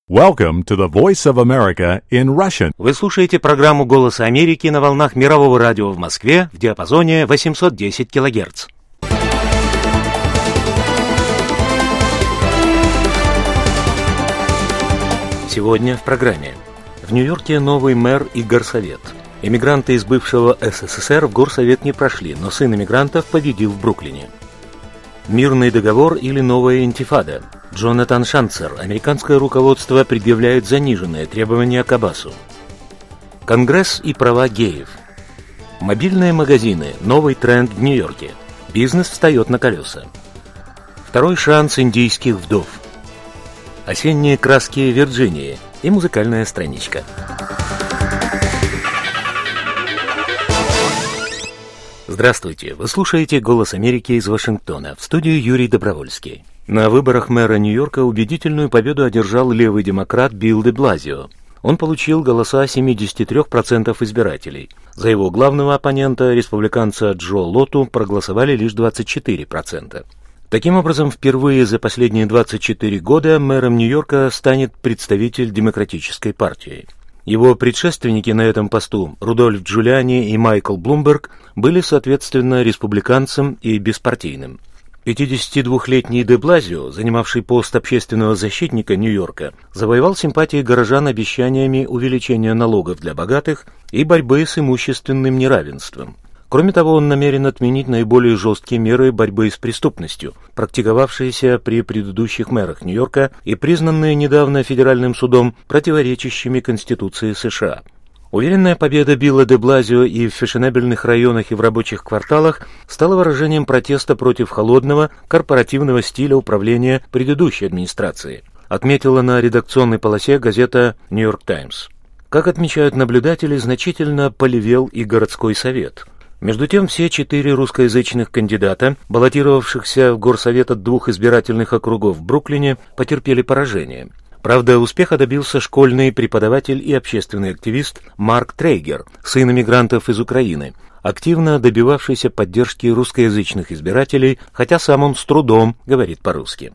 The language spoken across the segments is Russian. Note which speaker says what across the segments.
Speaker 1: Welcome to the Voice of America in Russian.
Speaker 2: Вы слушаете программу «Голос Америки» на волнах Мирового радио в Москве в диапазоне 810 кГц. Сегодня в программе. В Нью-Йорке новый мэр и горсовет. Эмигранты из бывшего СССР в горсовет не прошли, но сын эмигрантов победил в Бруклине. Мирный договор или новая интифада? Джонатан Шанцер. Американское руководство предъявляет заниженные требования к Аббасу. Конгресс и права геев. Мобильные магазины. Новый тренд в Нью-Йорке. Бизнес встает на колеса. Второй шанс индийских вдов. Осенние краски Вирджинии и музыкальная страничка. Здравствуйте! Вы слушаете «Голос Америки» из Вашингтона. В студии Юрий Добровольский. На выборах мэра Нью-Йорка убедительную победу одержал левый демократ Билл де Блазио. Он получил голоса 73% избирателей. За его главного оппонента, республиканца Джо Лоту, проголосовали лишь 24%. Таким образом, впервые за последние 24 года мэром Нью-Йорка станет представитель Демократической партии. Его предшественники на этом посту, Рудольф Джулиани и Майкл Блумберг, были, соответственно, республиканцем и беспартийным. 52-летний де Блазио, занимавший пост общественного защитника Нью-Йорка, завоевал симпатии горожан обещаниями увеличения налогов для богатых и борьбы с имущественным неравенством. Кроме того, он намерен отменить наиболее жесткие меры борьбы с преступностью, практиковавшиеся при предыдущих мэрах Нью-Йорка и признанные недавно федеральным судом противоречащими Конституции США. Уверенная победа Билла де Блазио и в фешенебельных районах и в рабочих кварталах стала выражением протеста против холодного, корпоративного стиля управления предыдущей администрации, отметила на редакционной полосе газета «Нью-Йорк Таймс». Как отмечают наблюдатели, значительно полевел и городской совет. Между тем, все 4 русскоязычных кандидата, баллотировавшихся в горсовет от 2 избирательных округов в Бруклине, потерпели поражение. Правда, успеха добился школьный преподаватель и общественный активист Марк Трейгер, сын эмигрантов из Украины, активно добивавшийся поддержки русскоязычных избирателей, хотя сам он с трудом говорит по-русски.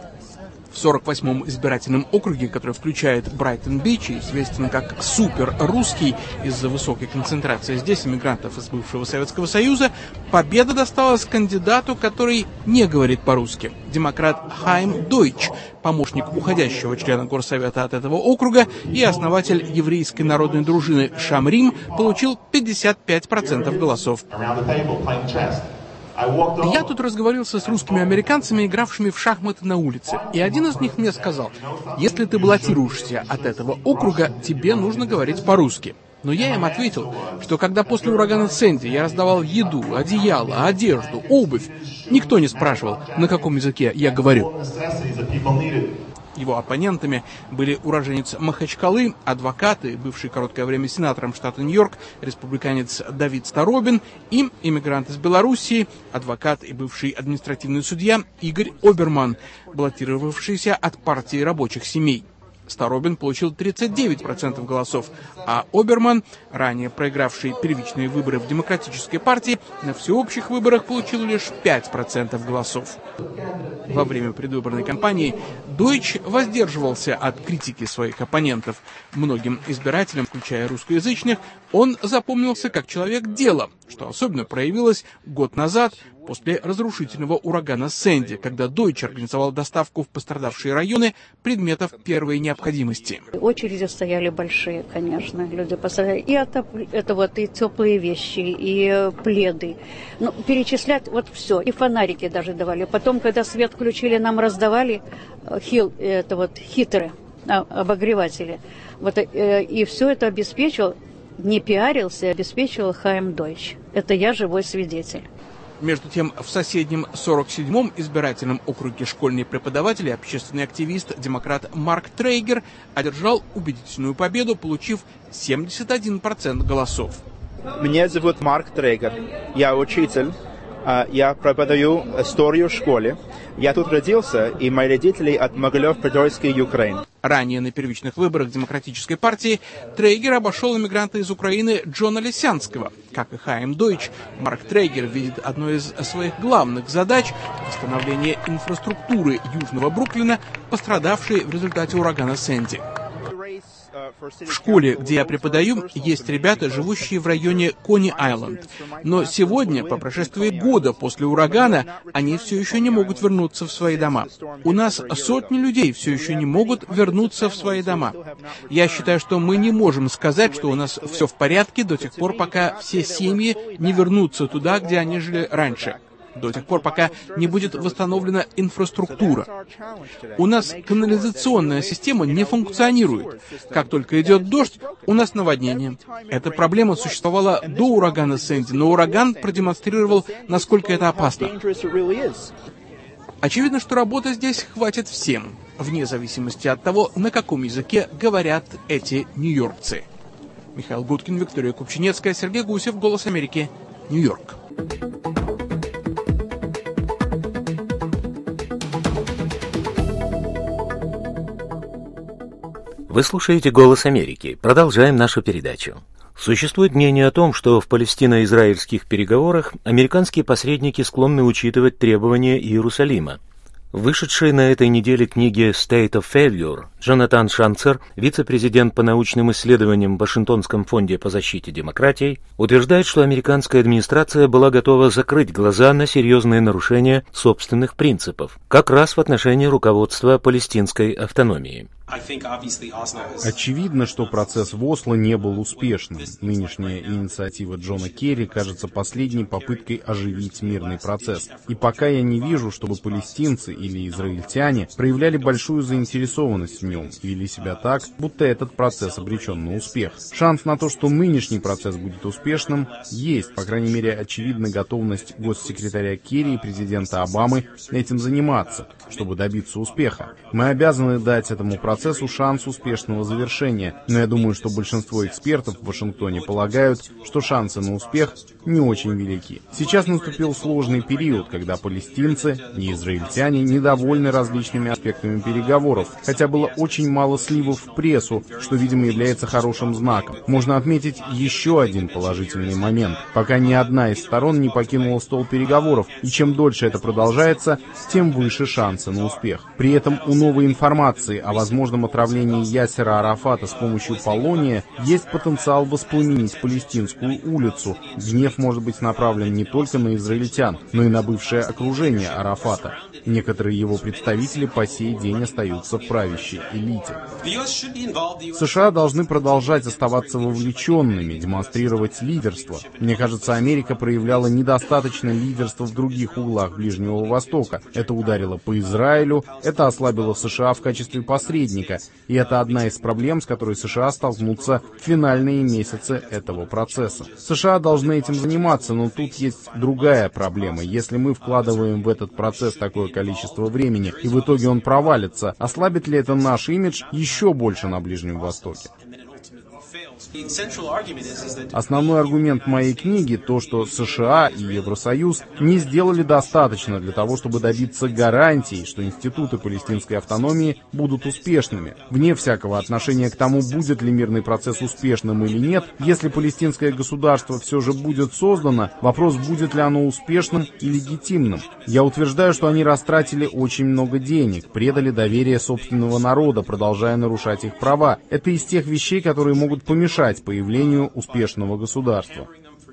Speaker 3: В 48-м избирательном округе, который включает Брайтон-Бич, известен как супер-русский из-за высокой концентрации здесь иммигрантов из бывшего Советского Союза, победа досталась кандидату, который не говорит по-русски. Демократ Хайм Дойч, помощник уходящего члена горсовета от этого округа и основатель еврейской народной дружины Шамрим, получил 55% голосов. Я тут разговаривался с русскими американцами, игравшими в шахматы на улице, и один из них мне сказал: если ты баллотируешься от этого округа, тебе нужно говорить по-русски. Но я им ответил, что когда после урагана Сэнди я раздавал еду, одеяло, одежду, обувь, никто не спрашивал, на каком языке я говорю. Его оппонентами были уроженец Махачкалы, адвокат и бывший короткое время сенатором штата Нью-Йорк, республиканец Давид Старобин, и иммигрант из Белоруссии, адвокат и бывший административный судья Игорь Оберман, баллотировавшийся от партии рабочих семей. Старобин получил 39% голосов, а Оберман, ранее проигравший первичные выборы в Демократической партии, на всеобщих выборах получил лишь 5% голосов. Во время предвыборной кампании Дойч воздерживался от критики своих оппонентов. Многим избирателям, включая русскоязычных, он запомнился как человек дела, что особенно проявилось год назад, после разрушительного урагана Сэнди, когда Дойч организовал доставку в пострадавшие районы предметов первой необходимости.
Speaker 4: Очереди стояли большие, конечно, люди поставили и теплые вещи, и пледы. Ну, перечислять все, и фонарики даже давали. Потом, когда свет включили, нам раздавали хитеры, обогреватели. И все это обеспечил, не пиарился, обеспечивал Хайм Дойч. Это я живой свидетель.
Speaker 3: Между тем, в соседнем 47-м избирательном округе школьный преподаватель и общественный активист, демократ Марк Трейгер, одержал убедительную победу, получив 71% голосов.
Speaker 5: Меня зовут Марк Трейгер. Я учитель. Я преподаю историю в школе. Я тут родился, и мои родители от Могилев-Подольской, Украины.
Speaker 3: Ранее на первичных выборах Демократической партии Трейгер обошел иммигранта из Украины Джона Лисянского. Как и Хайм Дойч, Марк Трейгер видит одной из своих главных задач восстановление инфраструктуры Южного Бруклина, пострадавшей в результате урагана Сэнди. В школе, где я преподаю, есть ребята, живущие в районе Кони-Айленд. Но сегодня, по прошествии года после урагана, они все еще не могут вернуться в свои дома. У нас сотни людей все еще не могут вернуться в свои дома. Я считаю, что мы не можем сказать, что у нас все в порядке до тех пор, пока все семьи не вернутся туда, где они жили раньше. До тех пор, пока не будет восстановлена инфраструктура. У нас канализационная система не функционирует. Как только идет дождь, у нас наводнение. Эта проблема существовала до урагана Сэнди, но ураган продемонстрировал, насколько это опасно. Очевидно, что работы здесь хватит всем, вне зависимости от того, на каком языке говорят эти нью-йоркцы. Михаил Гудкин, Виктория Купчинецкая, Сергей Гусев, «Голос Америки», Нью-Йорк.
Speaker 2: Вы слушаете «Голос Америки». Продолжаем нашу передачу. Существует мнение о том, что в палестино-израильских переговорах американские посредники склонны учитывать требования Иерусалима. В вышедшей на этой неделе книге «State of Failure» Джонатан Шанцер, вице-президент по научным исследованиям в Вашингтонском фонде по защите демократии, утверждает, что американская администрация была готова закрыть глаза на серьезные нарушения собственных принципов, как раз в отношении руководства палестинской автономии.
Speaker 6: Очевидно, что процесс в Осло не был успешным. Нынешняя инициатива Джона Керри кажется последней попыткой оживить мирный процесс. И пока я не вижу, чтобы палестинцы или израильтяне проявляли большую заинтересованность в нем и вели себя так, будто этот процесс обречен на успех. Шанс на то, что нынешний процесс будет успешным, есть. По крайней мере, очевидна готовность госсекретаря Керри и президента Обамы этим заниматься, чтобы добиться успеха. Мы обязаны дать этому процессу шанс успешного завершения, но я думаю, что большинство экспертов в Вашингтоне полагают, что шансы на успех не очень велики. Сейчас наступил сложный период, когда палестинцы и израильтяне недовольны различными аспектами переговоров, хотя было очень мало сливов в прессу, что, видимо, является хорошим знаком. Можно отметить еще один положительный момент. Пока ни одна из сторон не покинула стол переговоров, и чем дольше это продолжается, тем выше шансы на успех. При этом у новой информации о возможном отравлении Ясера Арафата с помощью полония есть потенциал воспламенить палестинскую улицу. Гнев может быть направлен не только на израильтян, но и на бывшее окружение Арафата. Некоторые его представители по сей день остаются в правящей элите. США должны продолжать оставаться вовлеченными, демонстрировать лидерство. Мне кажется, Америка проявляла недостаточно лидерства в других углах Ближнего Востока. Это ударило по Израилю, это ослабило США в качестве посредника, и это одна из проблем, с которой США столкнутся в финальные месяцы этого процесса. США должны этим заниматься, но тут есть другая проблема. Если мы вкладываем в этот процесс такое количество времени, и в итоге он провалится, ослабит ли это наш имидж еще больше на Ближнем Востоке? Основной аргумент моей книги — то, что США и Евросоюз не сделали достаточно для того, чтобы добиться гарантий, что институты палестинской автономии будут успешными. Вне всякого отношения к тому, будет ли мирный процесс успешным или нет, если палестинское государство все же будет создано, вопрос, будет ли оно успешным и легитимным. Я утверждаю, что они растратили очень много денег, предали доверие собственного народа, продолжая нарушать их права. Это из тех вещей, которые могут помешать появлению успешного государства.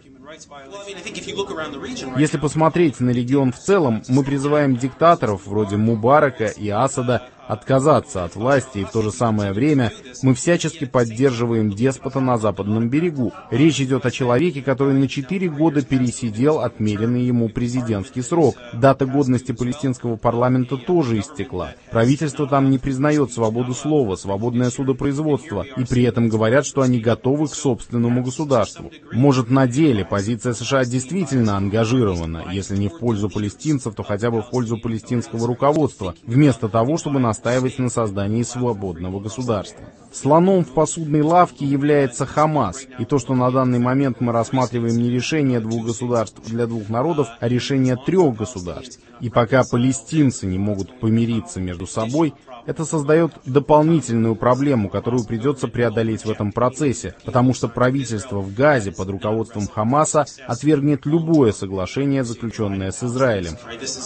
Speaker 6: Если посмотреть на регион в целом, мы призываем диктаторов вроде Мубарака и Асада отказаться от власти, и в то же самое время мы всячески поддерживаем деспота на западном берегу. Речь идет о человеке, который на 4 года пересидел отмеренный ему президентский срок. Дата годности палестинского парламента тоже истекла. Правительство там не признает свободу слова, свободное судопроизводство, и при этом говорят, что они готовы к собственному государству. Может, на деле позиция США действительно ангажирована, если не в пользу палестинцев, то хотя бы в пользу палестинского руководства, вместо того, чтобы настаивать на создании свободного государства. Слоном в посудной лавке является Хамас, и то, что на данный момент мы рассматриваем не решение двух государств для двух народов, а решение трех государств. И пока палестинцы не могут помириться между собой, это создает дополнительную проблему, которую придется преодолеть в этом процессе, потому что правительство в Газе под руководством Хамаса отвергнет любое соглашение, заключенное с Израилем.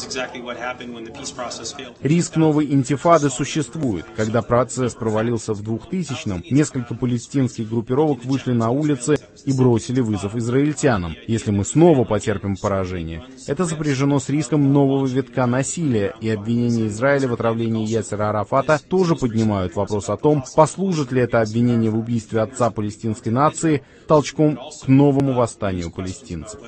Speaker 6: Риск новой интифады существует. Когда процесс провалился в 2000-м, несколько палестинских группировок вышли на улицы и бросили вызов израильтянам. Если мы снова потерпим поражение, это сопряжено с риском нового витка насилия, и обвинения Израиля в отравлении Ясера Арафата тоже поднимают вопрос о том, послужит ли это обвинение в убийстве отца палестинской нации толчком к новому восстанию палестинцев.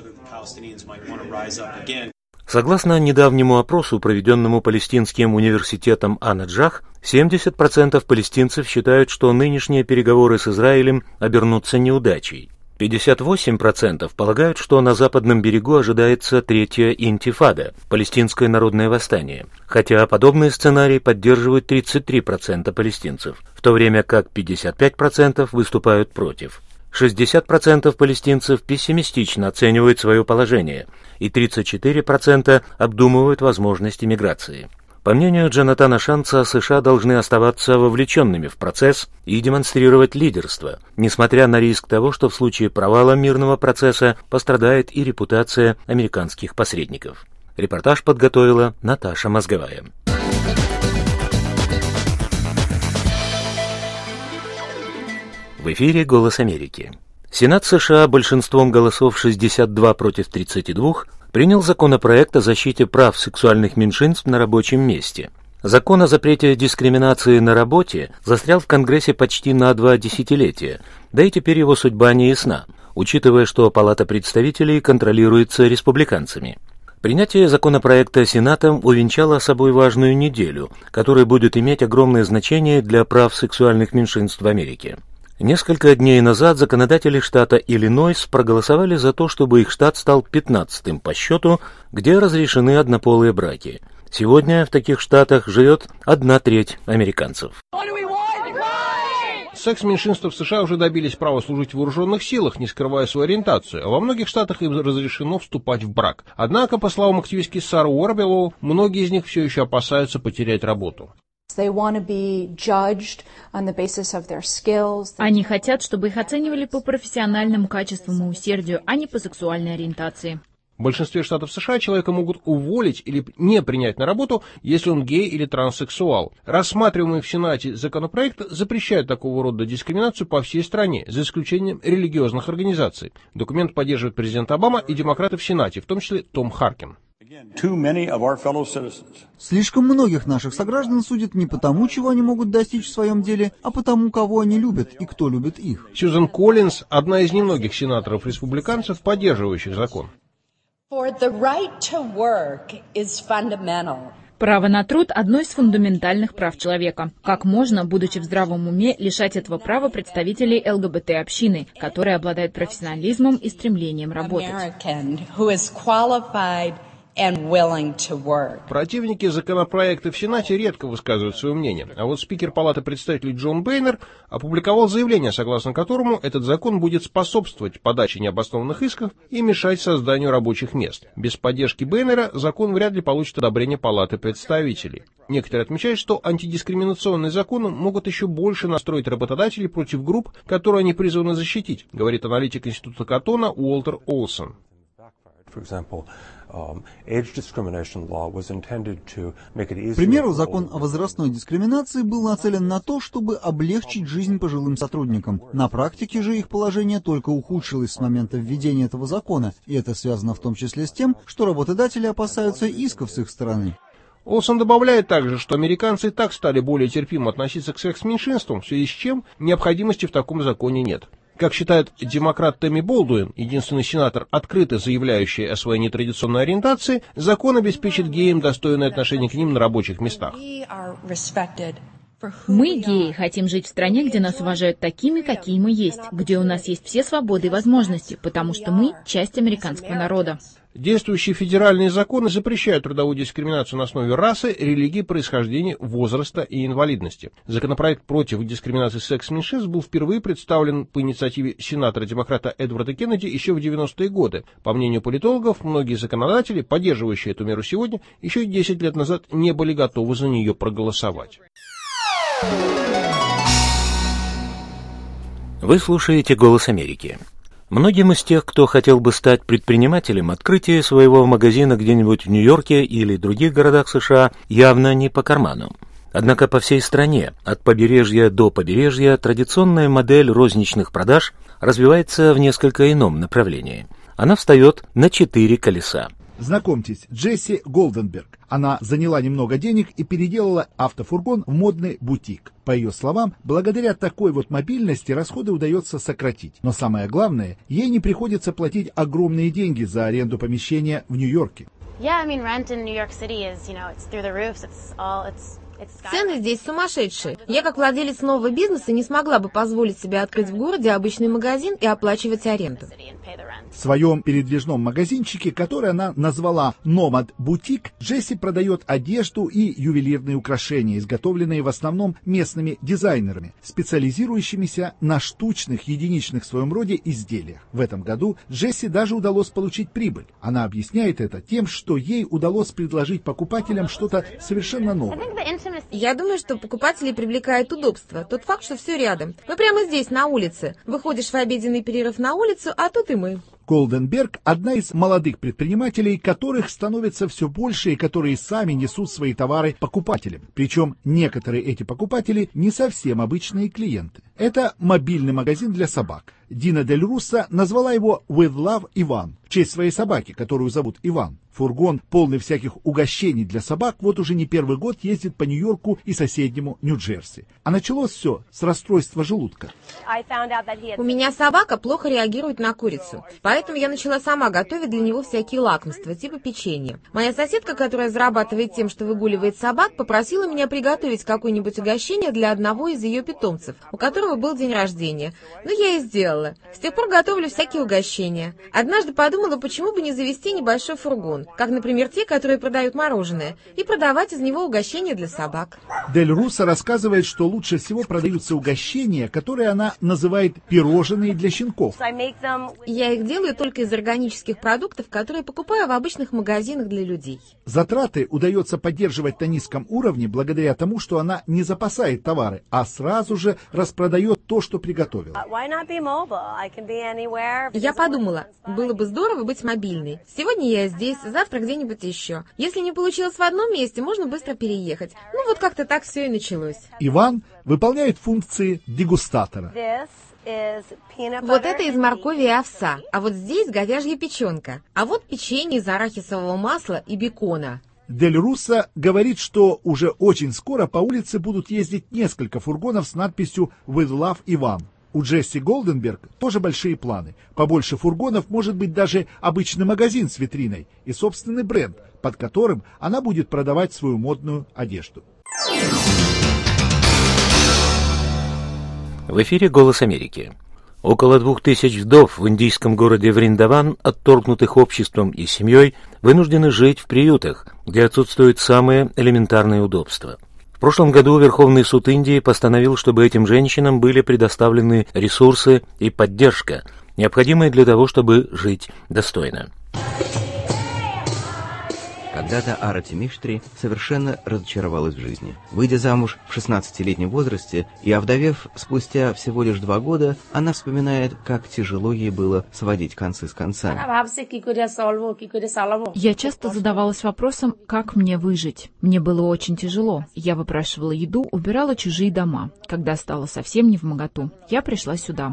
Speaker 2: Согласно недавнему опросу, проведенному Палестинским университетом Ан-Наджах, 70% палестинцев считают, что нынешние переговоры с Израилем обернутся неудачей. 58% полагают, что на Западном берегу ожидается третья интифада – палестинское народное восстание, хотя подобный сценарий поддерживают 33% палестинцев, в то время как 55% выступают против. 60% палестинцев пессимистично оценивают свое положение, и 34% обдумывают возможность иммиграции. По мнению Джонатана Шанца, США должны оставаться вовлеченными в процесс и демонстрировать лидерство, несмотря на риск того, что в случае провала мирного процесса пострадает и репутация американских посредников. Репортаж подготовила Наташа Мозговая. В эфире «Голос Америки». Сенат США большинством голосов 62 против 32 принял законопроект о защите прав сексуальных меньшинств на рабочем месте. Закон о запрете дискриминации на работе застрял в Конгрессе почти на 2 десятилетия, да и теперь его судьба не ясна, учитывая, что Палата представителей контролируется республиканцами. Принятие законопроекта Сенатом увенчало собой важную неделю, которая будет иметь огромное значение для прав сексуальных меньшинств в Америке. Несколько дней назад законодатели штата Иллинойс проголосовали за то, чтобы их штат стал 15-м по счету, где разрешены однополые браки. Сегодня в таких штатах живет 1/3 американцев.
Speaker 7: Секс-меньшинства в США уже добились права служить в вооруженных силах, не скрывая свою ориентацию, а во многих штатах им разрешено вступать в брак. Однако, по словам активистки Сары Уорбеллоу, многие из них все еще опасаются потерять работу.
Speaker 8: Они хотят, чтобы их оценивали по профессиональным качествам и усердию, а не по сексуальной ориентации.
Speaker 7: В большинстве штатов США человека могут уволить или не принять на работу, если он гей или транссексуал. Рассматриваемый в Сенате законопроект запрещает такого рода дискриминацию по всей стране, за исключением религиозных организаций. Документ поддерживает президент Обама и демократы в Сенате, в том числе Том Харкин.
Speaker 9: Слишком многих наших сограждан судят не потому, чего они могут достичь в своем деле, а потому, кого они любят и кто любит их.
Speaker 7: Сьюзен Коллинз – одна из немногих сенаторов-республиканцев, поддерживающих закон.
Speaker 8: Право на труд – одно из фундаментальных прав человека. Как можно, будучи в здравом уме, лишать этого права представителей ЛГБТ-общины, которые обладают профессионализмом и стремлением работать?
Speaker 7: Противники законопроекта в Сенате редко высказывают свое мнение, а вот спикер Палаты представителей Джон Бейнер опубликовал заявление, согласно которому этот закон будет способствовать подаче необоснованных исков и мешать созданию рабочих мест. Без поддержки Бейнера закон вряд ли получит одобрение Палаты представителей. Некоторые отмечают, что антидискриминационные законы могут еще больше настроить работодателей против групп, которые они призваны защитить, говорит аналитик Института Каттона Уолтер Олсон.
Speaker 9: К примеру, закон о возрастной дискриминации был нацелен на то, чтобы облегчить жизнь пожилым сотрудникам. На практике же их положение только ухудшилось с момента введения этого закона, и это связано в том числе с тем, что работодатели опасаются исков с их стороны.
Speaker 7: Олсон добавляет также, что американцы и так стали более терпимо относиться к секс-меньшинствам, в связи с чем необходимости в таком законе нет. Как считает демократ Тэмми Болдуин, единственный сенатор, открыто заявляющий о своей нетрадиционной ориентации, закон обеспечит геям достойное отношение к ним на рабочих местах.
Speaker 8: Мы, геи, хотим жить в стране, где нас уважают такими, какие мы есть, где у нас есть все свободы и возможности, потому что мы часть американского народа.
Speaker 7: Действующие федеральные законы запрещают трудовую дискриминацию на основе расы, религии, происхождения, возраста и инвалидности. Законопроект против дискриминации секс-меньшинств был впервые представлен по инициативе сенатора-демократа Эдварда Кеннеди еще в 90-е годы. По мнению политологов, многие законодатели, поддерживающие эту меру сегодня, еще 10 лет назад не были готовы за нее проголосовать.
Speaker 2: Вы слушаете «Голос Америки». Многим из тех, кто хотел бы стать предпринимателем, открытие своего магазина где-нибудь в Нью-Йорке или других городах США явно не по карману. Однако по всей стране, от побережья до побережья, традиционная модель розничных продаж развивается в несколько ином направлении. Она встает на 4 колеса.
Speaker 10: Знакомьтесь, Джесси Голденберг. Она заняла немного денег и переделала автофургон в модный бутик. По ее словам, благодаря такой вот мобильности расходы удается сократить. Но самое главное, ей не приходится платить огромные деньги за аренду помещения в Нью-Йорке.
Speaker 11: Цены здесь сумасшедшие. Я, как владелец нового бизнеса, не смогла бы позволить себе открыть в городе обычный магазин и оплачивать аренду.
Speaker 10: В своем передвижном магазинчике, который она назвала «Номад Бутик», Джесси продает одежду и ювелирные украшения, изготовленные в основном местными дизайнерами, специализирующимися на штучных, единичных в своем роде изделиях. В этом году Джесси даже удалось получить прибыль. Она объясняет это тем, что ей удалось предложить покупателям что-то совершенно новое.
Speaker 11: Я думаю, что покупателей привлекает удобство. Тот факт, что все рядом. Мы прямо здесь, на улице. Выходишь в обеденный перерыв на улицу, а тут и мы.
Speaker 10: Голденберг – одна из молодых предпринимателей, которых становится все больше и которые сами несут свои товары покупателям. Причем некоторые эти покупатели не совсем обычные клиенты. Это мобильный магазин для собак. Дина Дель Руссо назвала его «With Love Иван» в честь своей собаки, которую зовут Иван. Фургон, полный всяких угощений для собак, вот уже не первый год ездит по Нью-Йорку и соседнему Нью-Джерси. А началось все с расстройства желудка.
Speaker 11: У меня собака плохо реагирует на курицу, поэтому я начала сама готовить для него всякие лакомства, типа печенья. Моя соседка, которая зарабатывает тем, что выгуливает собак, попросила меня приготовить какое-нибудь угощение для одного из ее питомцев, у которого был день рождения. Ну, я и сделала. С тех пор готовлю всякие угощения. Однажды подумала, почему бы не завести небольшой фургон, как, например, те, которые продают мороженое, и продавать из него угощения для собак.
Speaker 10: Дель Руссо рассказывает, что лучше всего продаются угощения, которые она называет пирожные для щенков.
Speaker 11: Я их делаю только из органических продуктов, которые покупаю в обычных магазинах для людей.
Speaker 10: Затраты удается поддерживать на низком уровне благодаря тому, что она не запасает товары, а сразу же распродает то, что приготовила.
Speaker 11: Я подумала, было бы здорово быть мобильной. Сегодня я здесь, завтра где-нибудь еще. Если не получилось в одном месте, можно быстро переехать. Ну вот как-то так все и началось.
Speaker 10: Иван выполняет функции дегустатора.
Speaker 11: Вот это из моркови и овса, а вот здесь говяжья печенка, а вот печенье из арахисового масла и бекона.
Speaker 10: Дель Руссо говорит, что уже очень скоро по улице будут ездить несколько фургонов с надписью «With Love Иван». У Джесси Голденберг тоже большие планы. Побольше фургонов может быть даже обычный магазин с витриной и собственный бренд, под которым она будет продавать свою модную одежду.
Speaker 2: В эфире «Голос Америки». Около 2000 вдов в индийском городе Вриндаван, отторгнутых обществом и семьей, вынуждены жить в приютах, где отсутствуют самые элементарные удобства. В прошлом году Верховный суд Индии постановил, чтобы этим женщинам были предоставлены ресурсы и поддержка, необходимые для того, чтобы жить достойно.
Speaker 12: Когда-то Арати Миштри совершенно разочаровалась в жизни. Выйдя замуж в 16-летнем возрасте и овдовев спустя всего лишь 2 года, она вспоминает, как тяжело ей было сводить концы с концами.
Speaker 8: Я часто задавалась вопросом, как мне выжить. Мне было очень тяжело. Я выпрашивала еду, убирала чужие дома. Когда стало совсем невмоготу, я пришла сюда.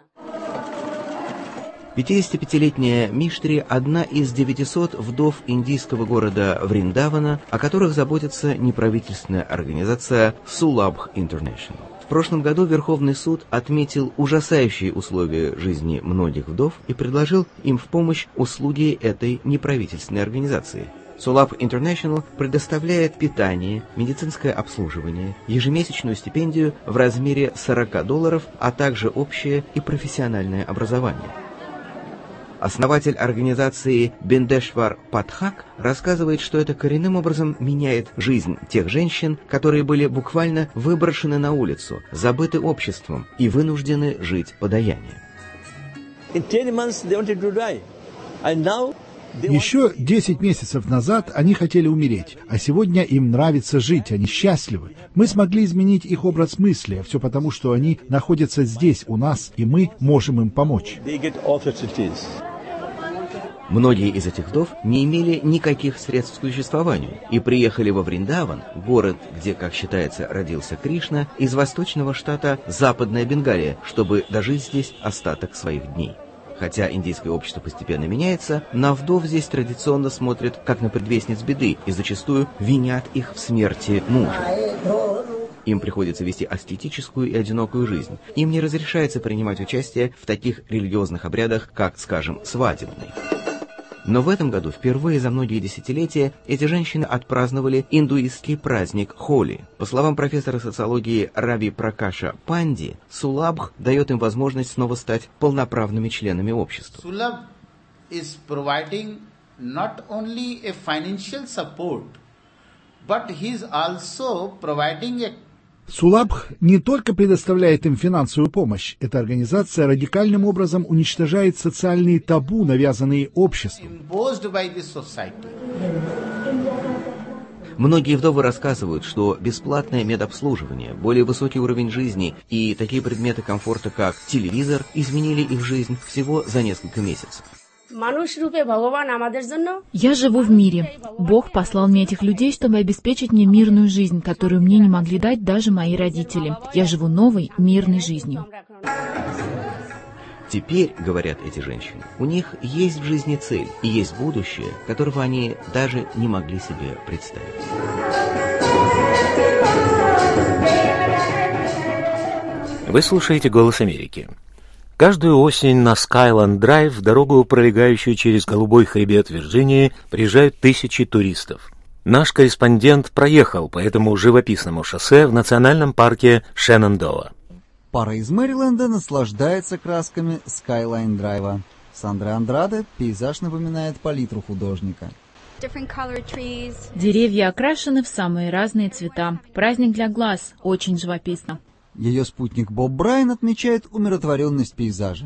Speaker 12: 55-летняя Миштри – одна из 900 вдов индийского города Вриндавана, о которых заботится неправительственная организация Sulabh International. В прошлом году Верховный суд отметил ужасающие условия жизни многих вдов и предложил им в помощь услуги этой неправительственной организации. Sulabh International предоставляет питание, медицинское обслуживание, ежемесячную стипендию в размере $40, а также общее и профессиональное образование. Основатель организации Биндешвар Патхак рассказывает, что это коренным образом меняет жизнь тех женщин, которые были буквально выброшены на улицу, забыты обществом и вынуждены жить подаянием.
Speaker 10: Еще 10 месяцев назад они хотели умереть, а сегодня им нравится жить, они счастливы. Мы смогли изменить их образ мысли, а все потому, что они находятся здесь, у нас, и мы можем им помочь.
Speaker 12: Многие из этих вдов не имели никаких средств к существованию и приехали во Вриндаван, город, где, как считается, родился Кришна, из восточного штата Западная Бенгалия, чтобы дожить здесь остаток своих дней. Хотя индийское общество постепенно меняется, на вдов здесь традиционно смотрят как на предвестниц беды и зачастую винят их в смерти мужа. Им приходится вести аскетическую и одинокую жизнь. Им не разрешается принимать участие в таких религиозных обрядах, как, скажем, свадебный. Но в этом году впервые за многие десятилетия эти женщины отпраздновали индуистский праздник Холи. По словам профессора социологии Рави Пракаша Панди, Сулабх дает им возможность снова стать полноправными членами общества.
Speaker 13: Sulabh is providing not only a financial support, but he is also providing a
Speaker 10: Сулабх не только предоставляет им финансовую помощь, эта организация радикальным образом уничтожает социальные табу, навязанные обществом.
Speaker 12: Многие вдовы рассказывают, что бесплатное медобслуживание, более высокий уровень жизни и такие предметы комфорта, как телевизор, изменили их жизнь всего за несколько месяцев.
Speaker 8: Я живу в мире. Бог послал мне этих людей, чтобы обеспечить мне мирную жизнь, которую мне не могли дать даже мои родители. Я живу новой, мирной жизнью.
Speaker 12: Теперь, говорят эти женщины, у них есть в жизни цель и есть будущее, которого они даже не могли себе представить.
Speaker 2: Вы слушаете «Голос Америки». Каждую осень на Скайланд-драйв, дорогу, пролегающую через голубой хребет Вирджинии, приезжают тысячи туристов. Наш корреспондент проехал по этому живописному шоссе в национальном парке Шенандоа.
Speaker 9: Пара из Мэриленда наслаждается красками Скайлайн-драйва. Сандра Андраде пейзаж напоминает палитру художника.
Speaker 8: Деревья окрашены в самые разные цвета. Праздник для глаз, очень живописно.
Speaker 9: Ее спутник Боб Брайан отмечает умиротворенность пейзажа.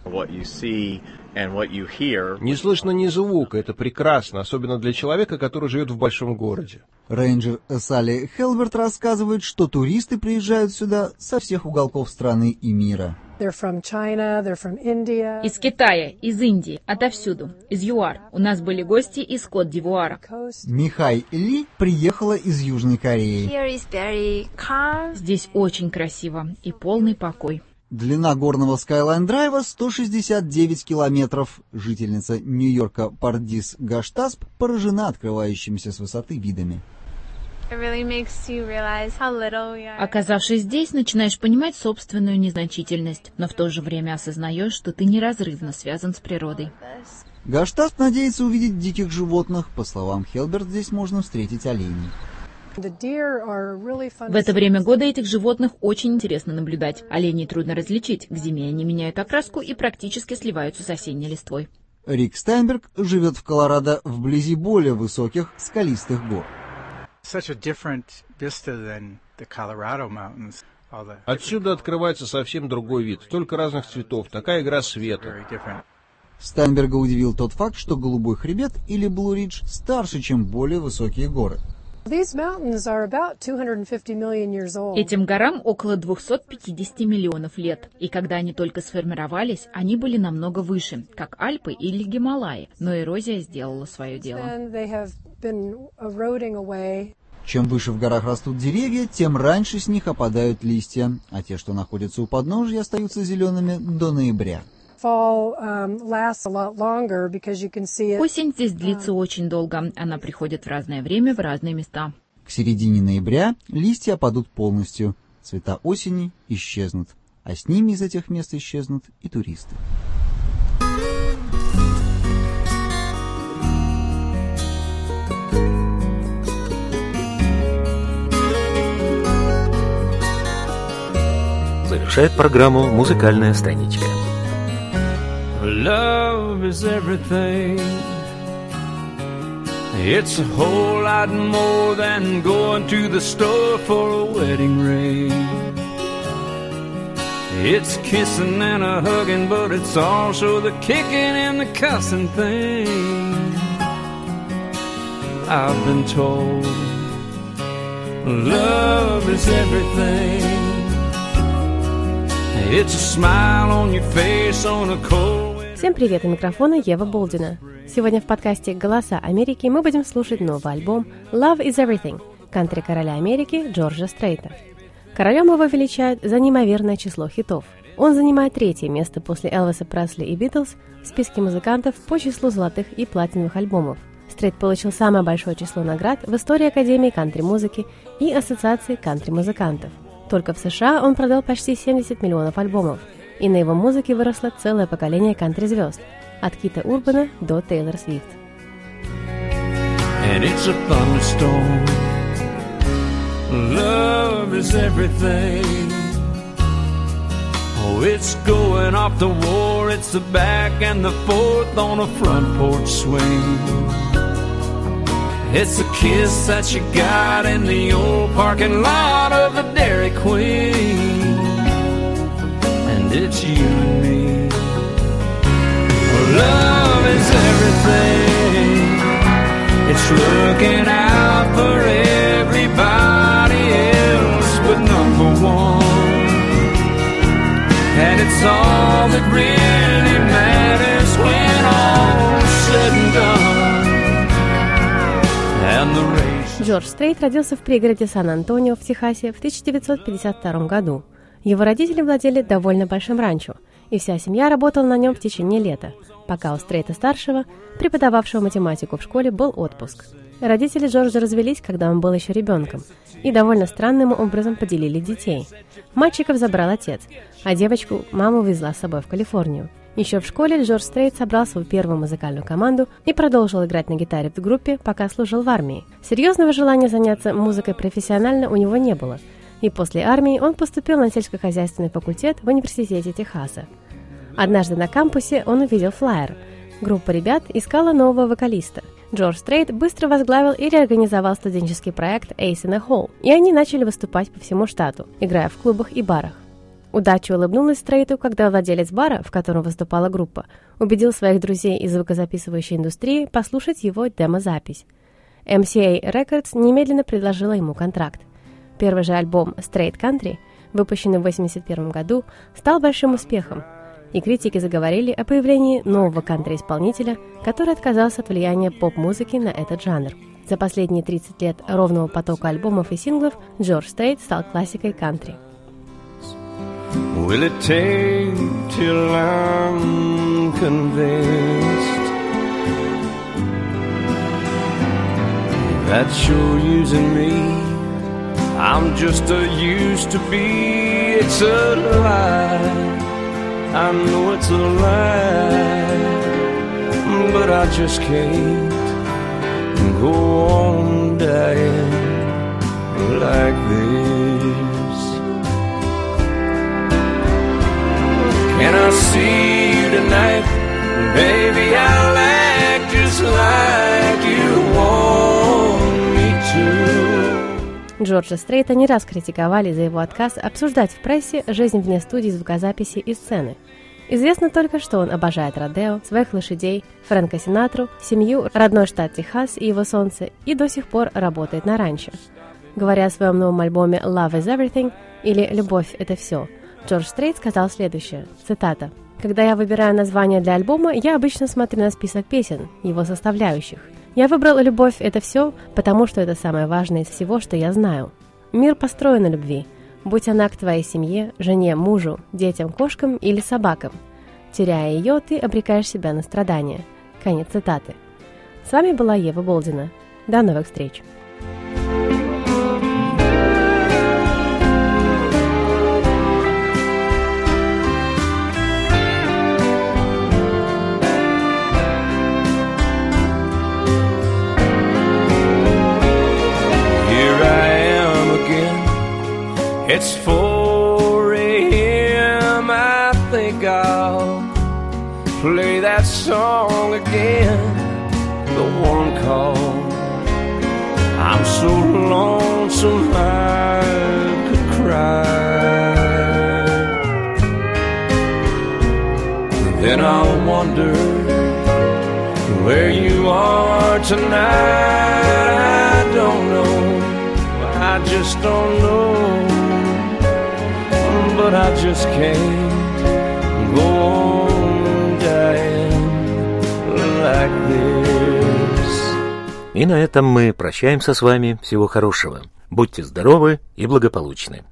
Speaker 7: Не слышно ни звука, это прекрасно, особенно для человека, который живет в большом городе.
Speaker 9: Рейнджер Салли Хелберт рассказывает, что туристы приезжают сюда со всех уголков страны и мира.
Speaker 8: Из Китая, из Индии, отовсюду, из ЮАР. У нас были гости из Кот-д'Ивуара.
Speaker 9: Михай Ли приехала из Южной Кореи.
Speaker 8: Здесь очень красиво и полный покой.
Speaker 9: Длина горного Скайлайн-драйва 169 километров. Жительница Нью-Йорка Пардис Гаштасп поражена открывающимися с высоты видами.
Speaker 8: Оказавшись здесь, начинаешь понимать собственную незначительность, но в то же время осознаешь, что ты неразрывно связан с природой.
Speaker 9: Гаштасп надеется увидеть диких животных. По словам Хелберт, здесь можно встретить оленей.
Speaker 8: В это время года этих животных очень интересно наблюдать. Оленей трудно различить. К зиме они меняют окраску и практически сливаются с осенней листвой.
Speaker 9: Рик Стайнберг живет в Колорадо вблизи более высоких скалистых гор.
Speaker 7: Отсюда открывается совсем другой вид, столько разных цветов, такая игра света.
Speaker 9: Стайнберга удивил тот факт, что Голубой хребет или Блу-Ридж старше, чем более высокие горы.
Speaker 8: Этим горам около 250 миллионов лет, и когда они только сформировались, они были намного выше, как Альпы или Гималаи, но эрозия сделала свое дело.
Speaker 9: Чем выше в горах растут деревья, тем раньше с них опадают листья, а те, что находятся у подножья, остаются зелеными до ноября.
Speaker 8: Осень здесь длится очень долго. Она приходит в разное время в разные места.
Speaker 9: К середине ноября листья опадут полностью. Цвета осени исчезнут. А с ними из этих мест исчезнут и туристы.
Speaker 2: Завершает программу музыкальная страничка.
Speaker 14: Love is everything. It's a whole lot more than going to the store for a wedding ring. It's kissing and a hugging, but it's also the kicking and the cussing thing. I've been told love is everything. It's a smile on your face on a cold.
Speaker 15: Всем привет, у микрофона Ева Болдина. Сегодня в подкасте «Голоса Америки» мы будем слушать новый альбом «Love is Everything» кантри-короля Америки Джорджа Стрейта. Королем его величают за неимоверное число хитов. Он занимает третье место после Элвиса Пресли и Битлз в списке музыкантов по числу золотых и платиновых альбомов. Стрейт получил самое большое число наград в истории Академии кантри-музыки и Ассоциации кантри-музыкантов. Только в США он продал почти 70 миллионов альбомов, и на его музыке выросло целое поколение кантри-звезд, от Кита Урбана до Тейлор Свифт.
Speaker 14: And it's a thunderstorm. Love is everything. Oh, it's going off the war. It's the back and the forth on a front porch swing. It's a kiss that you got in the old parking lot of the Dairy Queen. And it's you and me. Love is everything. It's looking out for everybody else but number one. And it's all that really matters when all's said and done. And the race.
Speaker 15: Джордж Стрейт родился в пригороде Сан-Антонио в Техасе в 1952 году. Его родители владели довольно большим ранчо, и вся семья работала на нем в течение лета, пока у Стрейта-старшего, преподававшего математику в школе, был отпуск. Родители Джорджа развелись, когда он был еще ребенком, и довольно странным образом поделили детей. Мальчиков забрал отец, а девочку мама увезла с собой в Калифорнию. Еще в школе Джордж Стрейт собрал свою первую музыкальную команду и продолжил играть на гитаре в группе, пока служил в армии. Серьезного желания заняться музыкой профессионально у него не было, и после армии он поступил на сельскохозяйственный факультет в университете Техаса. Однажды на кампусе он увидел флаер. Группа ребят искала нового вокалиста. Джордж Стрейт быстро возглавил и реорганизовал студенческий проект Ace in the Hole, и они начали выступать по всему штату, играя в клубах и барах. Удача улыбнулась Стрейту, когда владелец бара, в котором выступала группа, убедил своих друзей из звукозаписывающей индустрии послушать его демозапись. MCA Records немедленно предложила ему контракт. Первый же альбом Straight Country, выпущенный в 1981 году, стал большим успехом, и критики заговорили о появлении нового кантри-исполнителя, который отказался от влияния поп-музыки на этот жанр. За последние 30 лет ровного потока альбомов и синглов Джордж Стрейт стал классикой кантри.
Speaker 14: Will it take till I'm convinced that you're using me? I'm just a used to be. It's a lie. I know it's a lie, but I just can't go on dying like this. Can I see you tonight? Baby, I'll act just like you want me to.
Speaker 15: Джорджа Стрейта не раз критиковали за его отказ обсуждать в прессе жизнь вне студии звукозаписи и сцены. Известно только, что он обожает родео, своих лошадей, Фрэнка Синатру, семью, родной штат Техас и его солнце, и до сих пор работает на ранчо. Говоря о своем новом альбоме «Love is Everything» или «Любовь – это все», Джордж Стрейт сказал следующее, цитата: «Когда я выбираю название для альбома, я обычно смотрю на список песен, его составляющих. Я выбрал «Любовь – это все», потому что это самое важное из всего, что я знаю. Мир построен на любви, будь она к твоей семье, жене, мужу, детям, кошкам или собакам. Теряя ее, ты обрекаешь себя на страдания». Конец цитаты. С вами была Ева Болдина. До новых встреч!
Speaker 14: It's 4 a.m. I think I'll play song again, the one called I'm So Lonesome I Could Cry. Then I'll wonder where you are tonight. I don't know, I just don't know, but I just can't go on dying like this.
Speaker 2: И на этом мы прощаемся с вами. Всего хорошего. Будьте здоровы и благополучны.